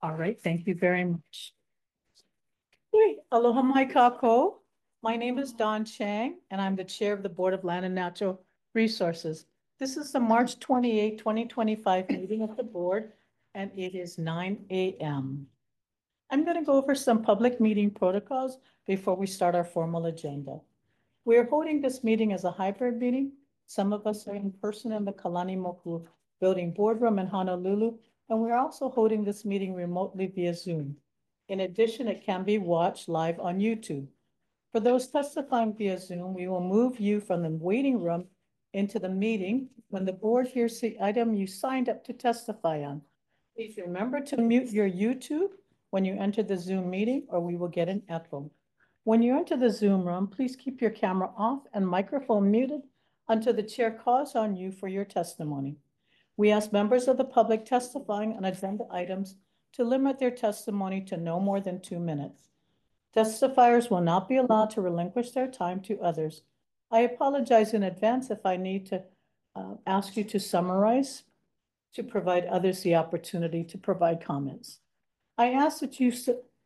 All right, thank you very much. Great. Aloha mai kako. My name is Don Chang, and I'm the Chair of the Board of Land and Natural Resources. This is the March 28, 2025 meeting of the board, and it is 9 a.m. I'm going to go over some public meeting protocols before we start our formal agenda. We are holding this meeting as a hybrid meeting. Some of us are in person in the Kalani Moku Building Boardroom in Honolulu, and we're also holding this meeting remotely via Zoom. In addition, it can be watched live on YouTube. For those testifying via Zoom, we will move you from the waiting room into the meeting when the board hears the item you signed up to testify on. Please remember to mute your YouTube when you enter the Zoom meeting, or we will get an echo. When you enter the Zoom room, please keep your camera off and microphone muted until the chair calls on you for your testimony. We ask members of the public testifying on agenda items to limit their testimony to no more than 2 minutes. Testifiers will not be allowed to relinquish their time to others. I apologize in advance if I need to ask you to summarize to provide others the opportunity to provide comments. I ask that you,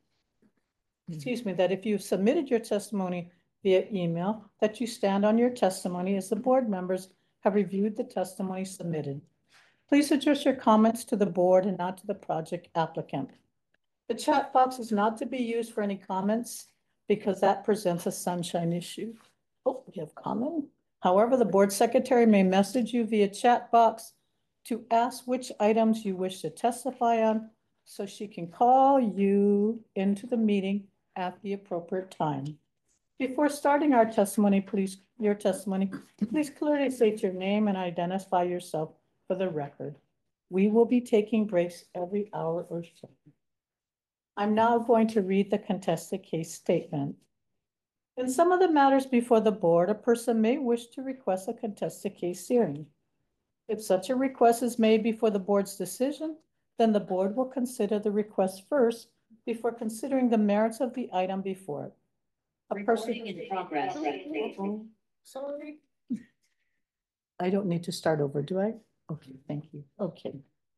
that if you've submitted your testimony via email, that you stand on your testimony as the board members have reviewed the testimony submitted. Please address your comments to the board and not to the project applicant. The chat box is not to be used for any comments because that presents a sunshine issue. Oh, we have comment. However, the board secretary may message you via chat box to ask which items you wish to testify on so she can call you into the meeting at the appropriate time. Before starting our testimony, please clearly state your name and identify yourself for the record. We will be taking breaks every hour or so. I'm now going to read the contested case statement. In some of the matters before the board, a person may wish to request a contested case hearing. If such a request is made before the board's decision, then the board will consider the request first before considering the merits of the item before it. Recording in progress. Sorry. I don't need to start over, do I? Okay, thank you. Okay.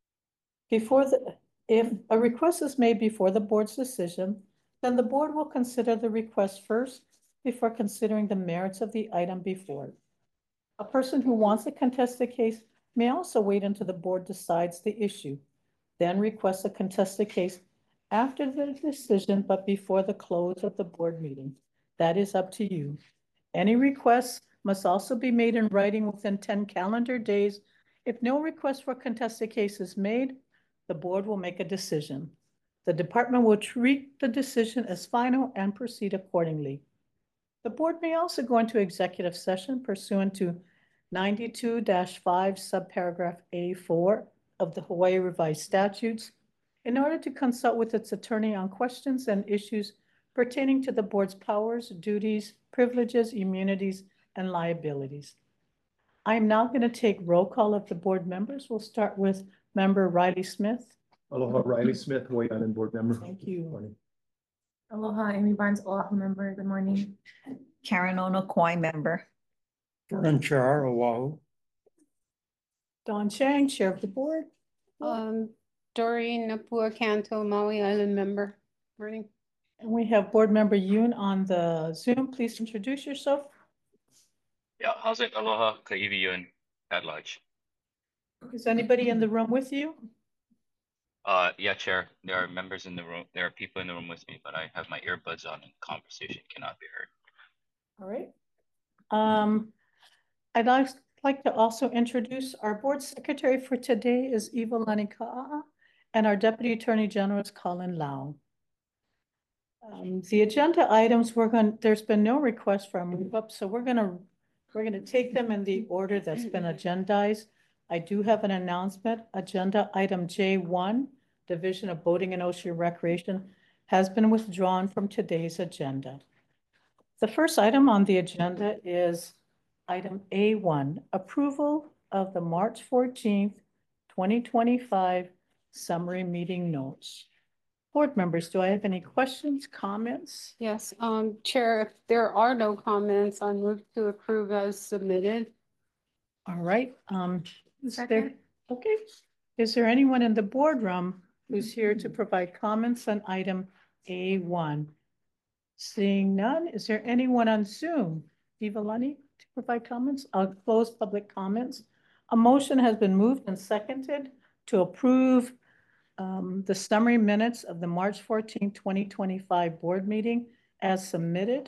If a request is made before the board's decision, then the board will consider the request first before considering the merits of the item before it. A person who wants a contested case may also wait until the board decides the issue, then request a contested case after the decision, but before the close of the board meeting. That is up to you. Any requests must also be made in writing within 10 calendar days. If no request for contested case is made, the board will make a decision. The department will treat the decision as final and proceed accordingly. The board may also go into executive session pursuant to 92-5 subparagraph A4 of the Hawaii Revised Statutes in order to consult with its attorney on questions and issues pertaining to the board's powers, duties, privileges, immunities, and liabilities. I'm now going to take roll call of the board members. We'll start with member Riley Smith. Aloha, Riley Smith, Hawaii Island Board member. Thank you. Morning. Aloha, Amy Barnes, Oahu member. Good morning. Karen Ono Kwai member. Vern Char, Oahu. Don Chang, chair of the board. Doreen Napua Canto, Maui Island member. Morning. And we have board member Yoon on the Zoom. Please introduce yourself. Yeah, how's it? Aloha, Kaiwi Yun at large. Is anybody in the room with you? Yeah, Chair. There are members in the room. There are people in the room with me, but I have my earbuds on and conversation cannot be heard. All right. I'd like to also introduce our board secretary for today is Ivalani Ka'a, and our deputy attorney general is Colin Lau. The agenda items there's been no request for a move up, so we're gonna take them in the order that's been agendized. I do have an announcement. Agenda item J1, Division of Boating and Ocean Recreation, has been withdrawn from today's agenda. The first item on the agenda is item A1, approval of the March 14th, 2025 summary meeting notes. Board members, do I have any questions, comments? Yes, Chair, if there are no comments, I move to approve as submitted. All right. Okay. Is there anyone in the boardroom who's here to provide comments on item A1? Seeing none, is there anyone on Zoom? Vivalani to provide comments? I'll close public comments. A motion has been moved and seconded to approve the summary minutes of the March 14, 2025 board meeting as submitted.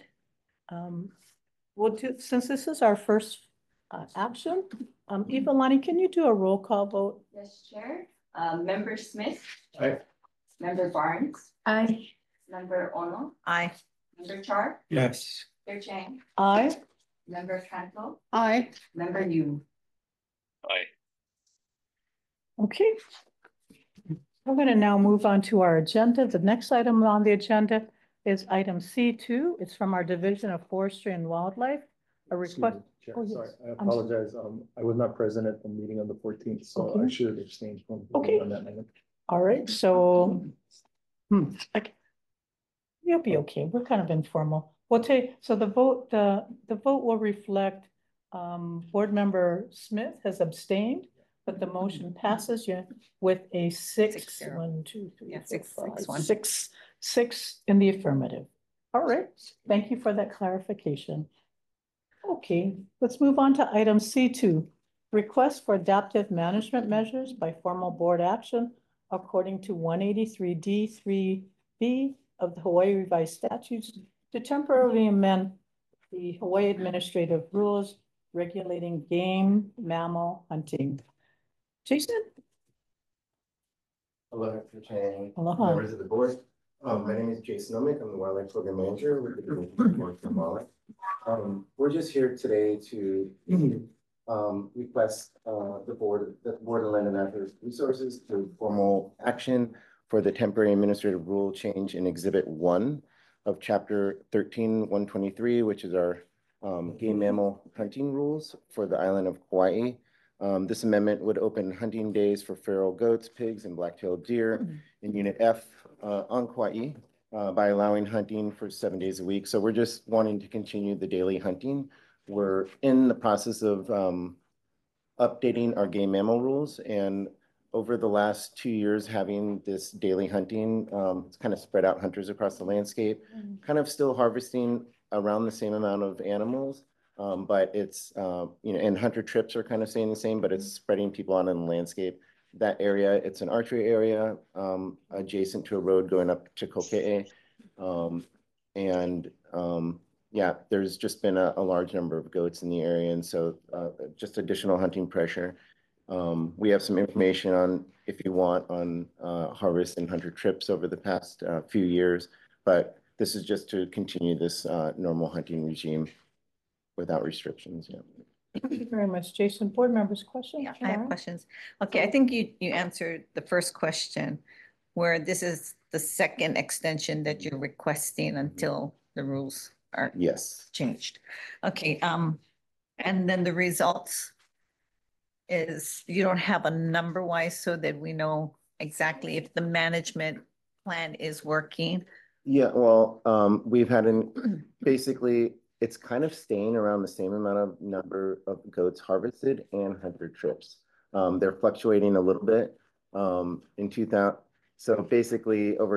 Since this is our first action, Ivalani, can you do a roll call vote? Yes, Chair. Member Smith. Aye. Member Barnes. Aye. Member Ono. Aye. Member Char. Yes. Chair Chang. Aye. Member Cantwell. Aye. Member Yu. Aye. Okay. We're going to now move on to our agenda. The next item on the agenda is item C2. It's from our Division of Forestry and Wildlife. A Excuse request. me, Chair, Oh, yes. sorry, I I'm sorry. apologize. I was not present at the meeting on the 14th, so I Okay. should have abstained from Okay. voting on that item. All right, so, okay. You'll be okay. We're kind of informal. We'll take, so the vote will reflect, Board Member Smith has abstained, but the motion passes with a 6-0. 1, 2, 3, Yeah, 4, 6, 5, 1. 6 in the affirmative. All right, thank you for that clarification. Okay, let's move on to item C2. Request for adaptive management measures by formal board action according to 183D3B of the Hawaii Revised Statutes to temporarily amend the Hawaii Administrative Rules regulating game mammal hunting. Jason? Hello, Dr. Chang, Aloha. members of the board. My name is Jason Omick. I'm the Wildlife Program Manager with the Division of Forestry and Wildlife. We're just here today to request the Board of Land and Natural Resources to formal action for the temporary administrative rule change in Exhibit 1 of Chapter 13-123, which is our game mammal hunting rules for the island of Kauai. This amendment would open hunting days for feral goats, pigs, and black-tailed deer in Unit F on Kauai by allowing hunting for 7 days a week. So we're just wanting to continue the daily hunting. We're in the process of updating our game mammal rules, and over the last 2 years having this daily hunting, it's kind of spread out hunters across the landscape, kind of still harvesting around the same amount of animals. But it's, and hunter trips are kind of staying the same, but it's spreading people out in the landscape. That area, it's an archery area adjacent to a road going up to Kokee. Yeah, there's just been a large number of goats in the area. And so just additional hunting pressure. We have some information on, if you want, on harvest and hunter trips over the past few years, but this is just to continue this normal hunting regime without restrictions. Yeah. Thank you very much, Jason. Board members, questions? Yeah, I have Sharon? questions. Okay, I think you answered the first question, where this is the second extension that you're requesting until the rules are Yes. changed. Okay, and then the results is you don't have a number wise so that we know exactly if the management plan is working. Yeah, well, we've had basically, it's kind of staying around the same amount of number of goats harvested and hunter trips. They're fluctuating a little bit in 2000. So basically over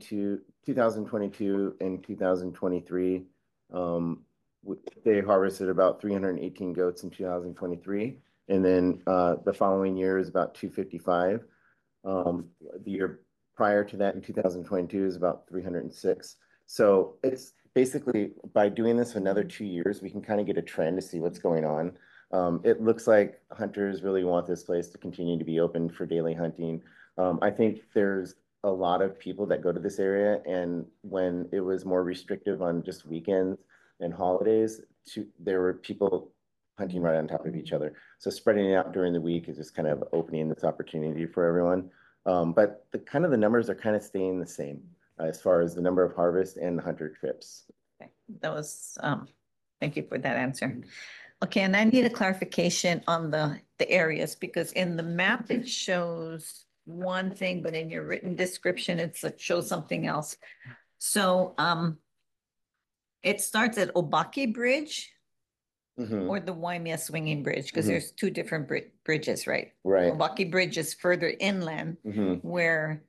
2022 and 2023, they harvested about 318 goats in 2023. And then the following year is about 255. The year prior to that in 2022 is about 306. So it's basically, by doing this another 2 years, we can kind of get a trend to see what's going on. It looks like hunters really want this place to continue to be open for daily hunting. I think there's a lot of people that go to this area, and when it was more restrictive on just weekends and holidays, there were people hunting right on top of each other. So spreading it out during the week is just kind of opening this opportunity for everyone. But the numbers are kind of staying the same as far as the number of harvest and hunter trips. Okay, that was, thank you for that answer. Okay, and I need a clarification on the areas, because in the map it shows one thing, but in your written description, it shows something else. So it starts at Obaki Bridge or the Waimea Swinging Bridge, because there's two different bridges, right? Right. Obaki Bridge is further inland where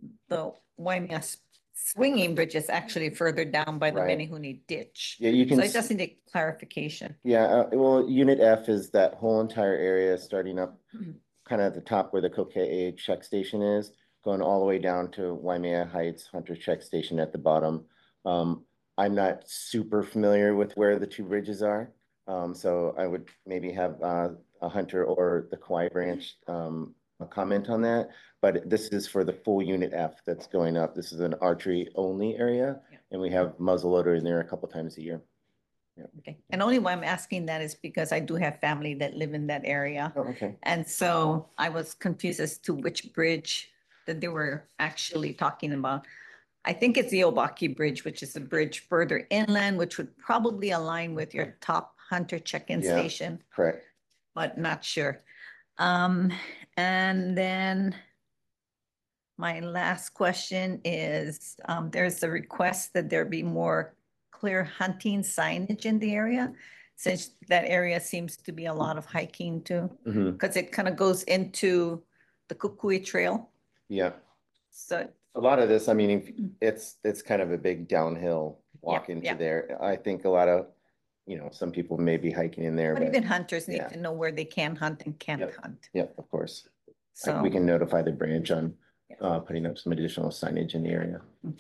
the Waimea swinging bridge is actually further down by the Right. Menehune ditch. Yeah, you can. So I just need clarification. Yeah, well, Unit F is that whole entire area starting up kind of at the top where the Coquet check station is, going all the way down to Waimea Heights Hunter check station at the bottom. I'm not super familiar with where the two bridges are. So I would maybe have a Hunter or the Kauai branch a comment on that. But this is for the full Unit F that's going up. This is an archery only area, Yeah. and we have muzzleloader in there a couple times a year. Okay, and only why I'm asking that is because I do have family that live in that area. Oh, okay. And so I was confused as to which bridge that they were actually talking about. I think it's the Obaki Bridge, which is the bridge further inland, which would probably align with your top Hunter check-in Yeah. station, Correct. but not sure. And then my last question is, there's a request that there be more clear hunting signage in the area, since that area seems to be a lot of hiking too, Mhm. because it kind of goes into the Kukui Trail. Yeah. So, A lot of this, I mean, it's kind of a big downhill walk Yeah, into yeah. there. I think a lot of, some people may be hiking in there, but but even hunters need yeah. to know where they can hunt and can't Yep. hunt. yeah, of course. So We can notify the branch on Yeah. putting up some additional signage in the area.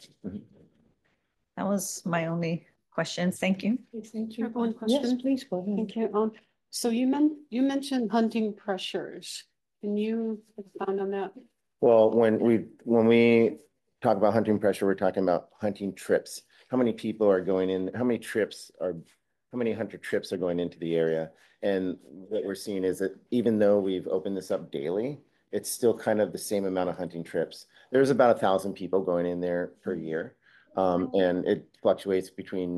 that was my only questions. Thank you. Thank I have one question. Yes, please go ahead. Thank you. So you mentioned hunting pressures. Can you expand on that? Well, when we talk about hunting pressure, we're talking about hunting trips. How many people are going in, how many hunter trips are going into the area? And what we're seeing is that even though we've opened this up daily, it's still kind of the same amount of hunting trips. There's about 1,000 people going in there per year. And it fluctuates between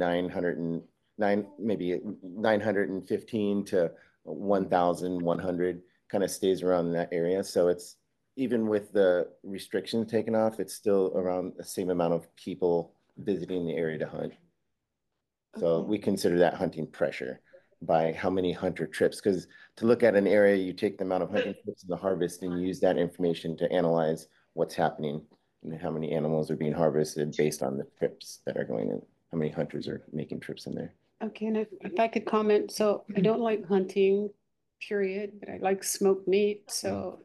915 to 1,100, kind of stays around in that area. So it's, even with the restrictions taken off, it's still around the same amount of people visiting the area to hunt. So Okay. we consider that hunting pressure by how many hunter trips, because to look at an area, you take the amount of hunting trips in the harvest and use that information to analyze what's happening and how many animals are being harvested based on the trips that are going in, how many hunters are making trips in there. Okay, and if I could comment, so I don't like hunting, period, but I like smoked meat, so,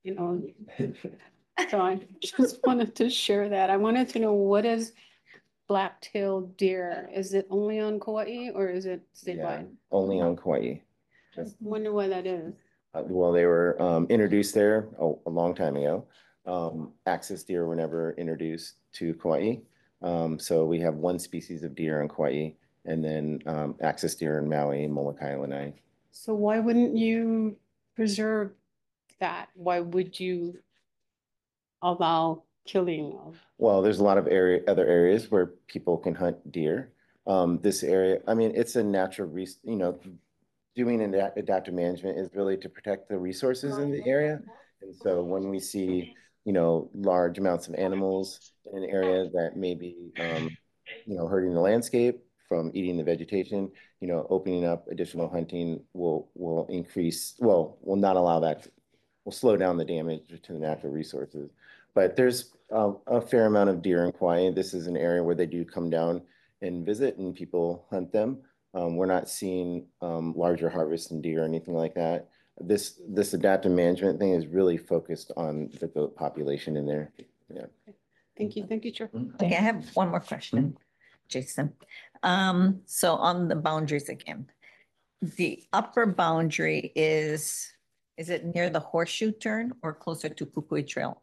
so I just wanted to share that. I wanted to know, what is black-tailed deer? Is it only on Kauai or is it Yeah, statewide? only on Kauai. Wonder why that is. Well, they were introduced there a long time ago. Axis deer were never introduced to Kauai. So we have one species of deer on Kauai, and then axis deer in Maui, Molokai, Lanai. So why wouldn't you preserve that? Why would you allow killing of? Well, there's a lot of other areas where people can hunt deer. This area, I mean, it's a natural, doing adaptive management is really to protect the resources in the area. And so when we see, large amounts of animals in an area that may be, hurting the landscape from eating the vegetation, opening up additional hunting will increase, will not allow that, will slow down the damage to the natural resources. But there's a fair amount of deer in Kauai. This is an area where they do come down and visit and people hunt them. We're not seeing larger harvests in deer or anything like that. This adaptive management thing is really focused on the goat population in there. Yeah. Thank you, Chair. Okay, I have one more question, Jason. So on the boundaries again, the upper boundary is it near the horseshoe turn or closer to Kukui Trail?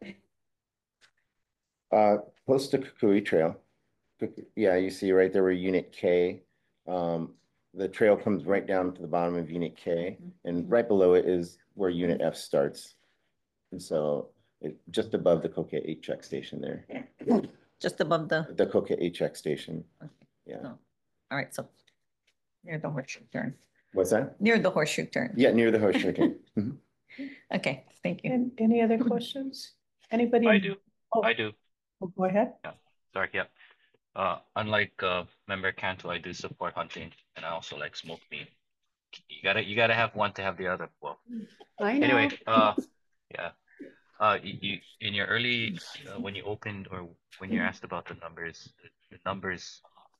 Close to Kukui Trail. Yeah, you see right there where Unit K. The trail comes right down to the bottom of Unit K, and right below it is where Unit F starts. And so just above the Coquet check station there. Just above The Coquet check station. Yeah. No. All right, so near the horseshoe turn. What's that? Near the horseshoe turn. Yeah, near the horseshoe turn. Mhm. Okay, thank you. And any other questions? Anybody? I do. Oh, I do. Go ahead. Sorry, yeah. Unlike member Cantu, I do support hunting, and I also like smoked meat. You gotta have one to have the other. Well, I know. anyway, yeah. in your early, when you opened or when you're asked about the numbers, the numbers,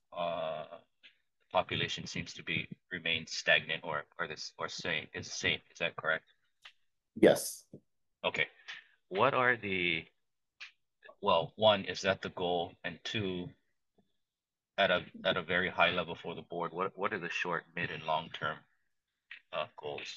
population seems to be remain stagnant or this or same is same. Is that correct? Yes. Okay. What are the, well, one, is that the goal? And two, at a very high level for the board, what are the short, mid, and long term goals?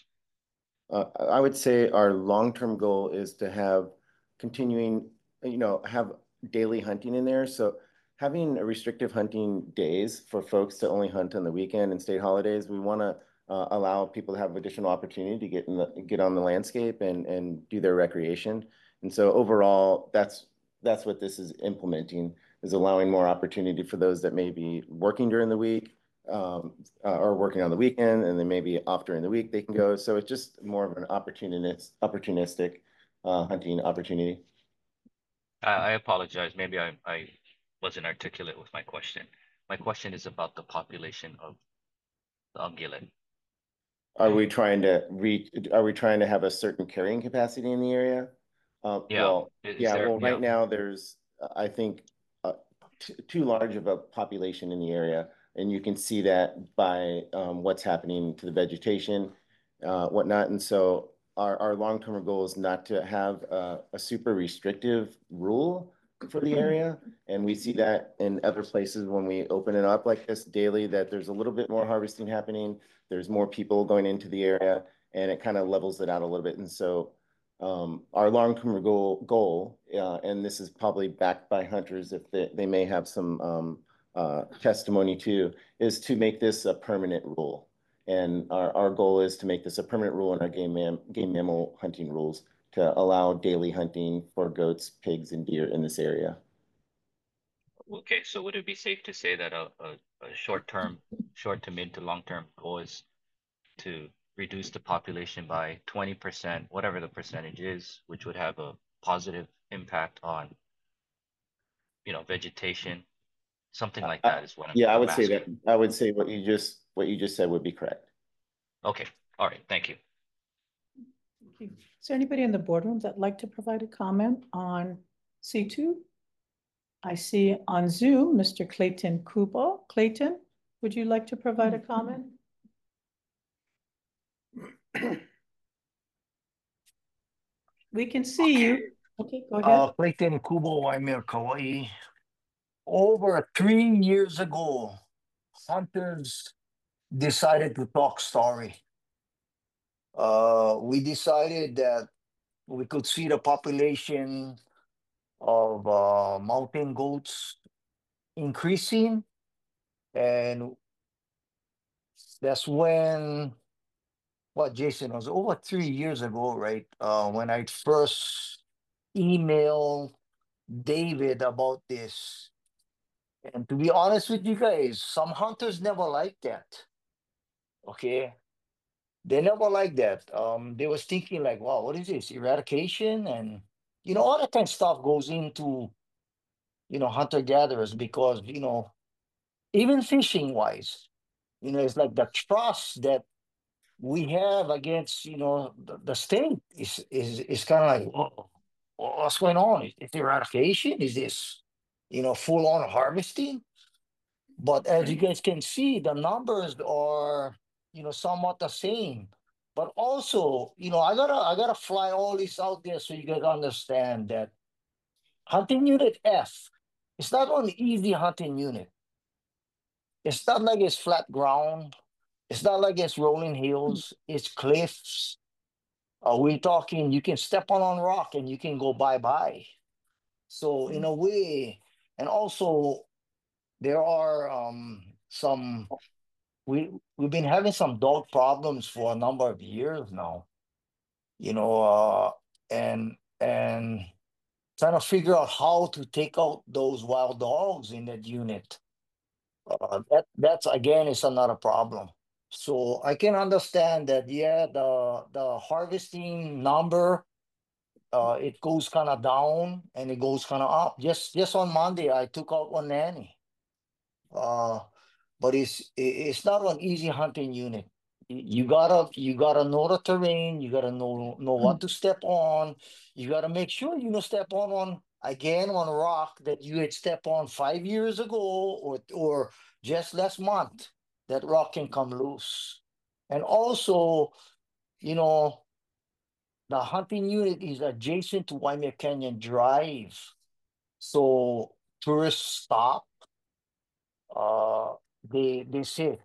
I would say our long-term goal is to have continuing, have daily hunting in there. So having a restrictive hunting days for folks to only hunt on the weekend and state holidays, we want to allow people to have additional opportunity to get on the landscape and do their recreation. And so overall, that's what this is implementing, is allowing more opportunity for those that may be working during the week, or working on the weekend, and then maybe off during the week they can go. So it's just more of an opportunistic hunting opportunity. I apologize. Maybe I wasn't articulate with my question. My question is about the population of the ungulate. Are we trying to have a certain carrying capacity in the area? Yeah. Well, Is yeah, there, well, right now there's, I think, too large of a population in the area. And you can see that by what's happening to the vegetation, whatnot. And so our long-term goal is not to have a super restrictive rule for the area. And we see that in other places when we open it up like this daily, that there's a little bit more harvesting happening. There's more people going into the area, and it kind of levels it out a little bit. And so our long-term goal, and this is probably backed by hunters if they may have some testimony too, is to make this a permanent rule. And our goal is to make this a permanent rule in our game mammal hunting rules to allow daily hunting for goats, pigs, and deer in this area. okay, so would it be safe to say that a short to mid to long term goal is to reduce the population by 20%, whatever the percentage is, which would have a positive impact on, vegetation, something like that is what Yeah, I I'm would say asking. that. I would say what you just said would be correct. Okay, all right, thank you. Is there anybody in the boardroom that'd like to provide a comment on C2? I see on Zoom, Mr. Clayton Kubo. Clayton, would you like to provide a comment? We can see you. Okay, go ahead. Clayton Kubo, Waimea, Kauai. Over 3 years ago, hunters decided to talk story. We decided that we could see the population of mountain goats increasing, and that's when, what, Jason, it was over 3 years ago, right? When I first emailed David about this. And to be honest with you guys, some hunters never liked that. Okay. They never liked that. They was thinking like, wow, what is this? Eradication? And all that kind of stuff goes into, hunter gatherers, because, even fishing wise, it's like the trust that we have against, the state is kind of like, whoa, what's going on? Is it eradication? Is this, full on harvesting? But as you guys can see, the numbers are, somewhat the same. But also, I gotta fly all this out there so you guys understand that hunting unit F, it's not an easy hunting unit. It's not like it's flat ground. It's not like it's rolling hills. It's cliffs. We're talking, you can step on rock and you can go bye-bye. So in a way, and also there are some, we've been having some dog problems for a number of years now, and trying to figure out how to take out those wild dogs in that unit. That's again is another problem. So I can understand that, yeah, the harvesting number, it goes kind of down and it goes kind of up. Just on Monday, I took out one nanny. But it's not an easy hunting unit. You gotta know the terrain, you gotta know what to step on. You gotta make sure you know step on again on rock that you had stepped on 5 years ago or just last month. That rock can come loose. And also, you know, the hunting unit is adjacent to Waimea Canyon Drive. So tourists stop. Uh they say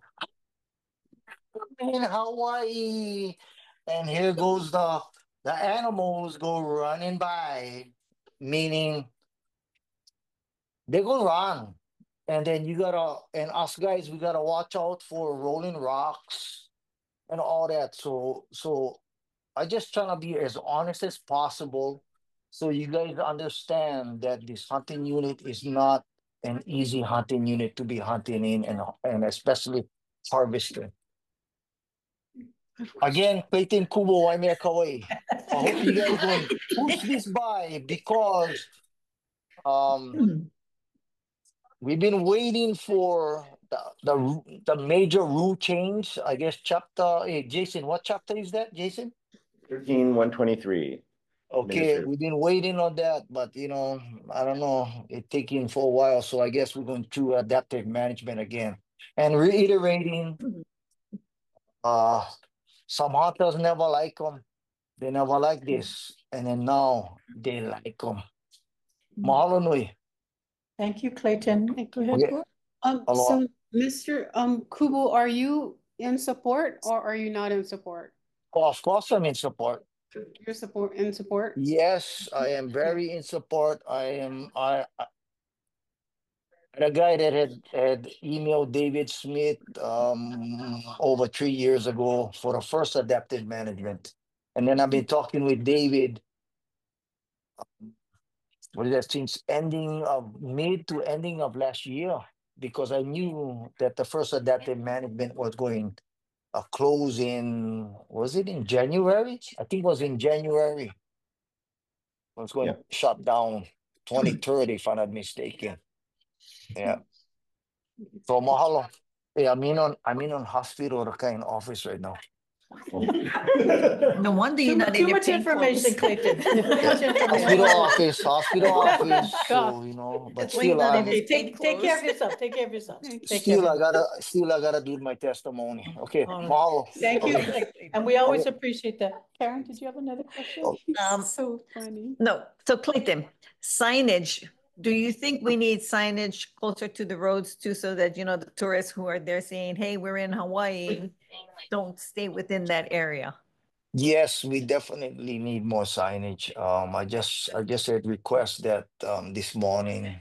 in Hawaii, and here goes the animals go running by, meaning they go run, and then you gotta and us guys we gotta watch out for rolling rocks and all that. So I just trying to be as honest as possible, so you guys understand that this hunting unit is not an easy hunting unit to be hunting in and especially harvesting. Again, Clayton Kubo, Waimea Kauai. I hope you guys don't push this by because we've been waiting for the major rule change. I guess chapter. Hey, Jason, what chapter is that, Jason? 13-123. Okay, we've been waiting on that, but I don't know. It's taking for a while, so I guess we're going through adaptive management again and reiterating. Some hunters never like them. They never like this, and then now they like them. Mahalo nui. Thank you, Clayton. Go ahead. Okay. Aloha. So Mr. Kubo, are you in support or are you not in support? Oh, of course, I'm in support. You're in support? Yes, I am very in support. The guy that had emailed David Smith over 3 years ago for the first adaptive management. And then I've been talking with David, what is that, since mid to ending of last year, because I knew that the first adaptive management was going close was it in January? I think it was in January. It was going to shut down 2030, if I'm not mistaken. Yeah. So mahalo. Yeah, I'm in on hospital kind of office right now. No wonder you're not in Too your much pink information, clothes. Clayton. Too much Hospital information. office. So but That's why you're still, not in Okay, his pink take care of clothes. yourself. Take care of yourself. Take care still of I gotta do my testimony. Okay, All right. mahalo. Thank you. Okay. And we always appreciate that. Karen, did you have another question? So funny. No, so Clayton, signage, do you think we need signage closer to the roads too, so that, the tourists who are there saying, hey, we're in Hawaii, don't stay within that area? Yes, we definitely need more signage. I just had request that this morning.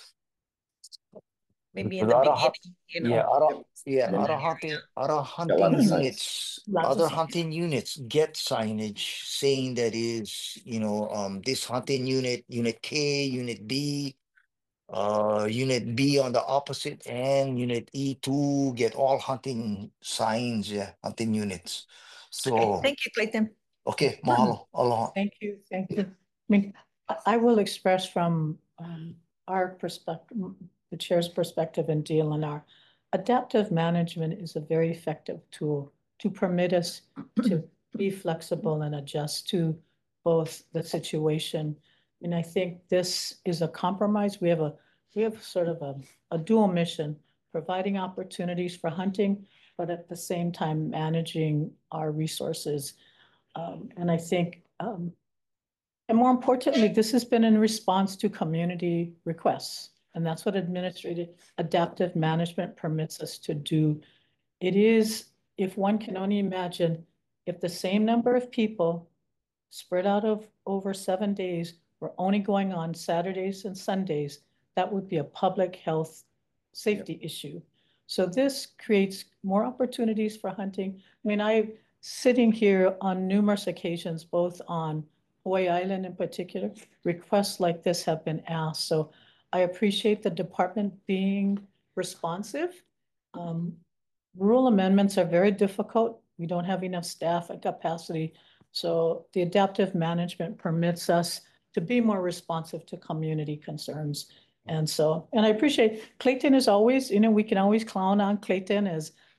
Maybe in A the lot of beginning, Yeah, other lot of signs. units, Lots of other signs. hunting units get signage saying that is, this hunting unit K, unit B, unit B on the opposite end, unit E2 get all hunting signs, hunting units. Okay, So, thank you, Clayton. okay, mahalo, aloha. Thank you. Thank you. I mean, I will express from our perspective, the chair's perspective and DLNR. Adaptive management is a very effective tool to permit us to be flexible and adjust to both the situation. And I think this is a compromise. We have sort of a dual mission, providing opportunities for hunting, but at the same time managing our resources. And I think, and more importantly, this has been in response to community requests. And that's what administrative adaptive management permits us to do. It is, if one can only imagine, if the same number of people spread out over 7 days were only going on Saturdays and Sundays, that would be a public health safety issue. So this creates more opportunities for hunting. I mean, I'm sitting here on numerous occasions, both on Hawaii Island in particular, requests like this have been asked. So I appreciate the department being responsive. Rule amendments are very difficult. We don't have enough staff and capacity. So the adaptive management permits us to be more responsive to community concerns. And I appreciate Clayton as always, we can always clown on Clayton as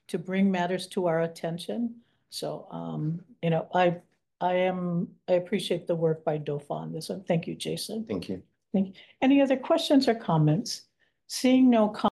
to bring matters to our attention. So, you know, I appreciate the work by DOFA on this one. Thank you, Jason. Thank you. Any other questions or comments? Seeing no